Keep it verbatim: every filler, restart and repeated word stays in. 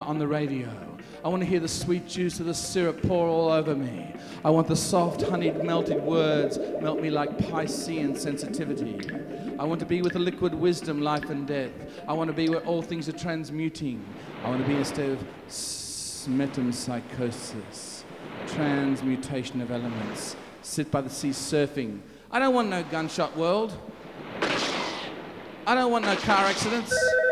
on the radio. I want to hear the sweet juice of the syrup pour all over me. I want the soft, honeyed, melted words melt me like Piscean sensitivity. I want to be with the liquid wisdom, life and death. I want to be where all things are transmuting. I want to be in a state of metempsychosis, transmutation of elements. Sit by the sea surfing. I don't want no gunshot world. I don't want no car accidents.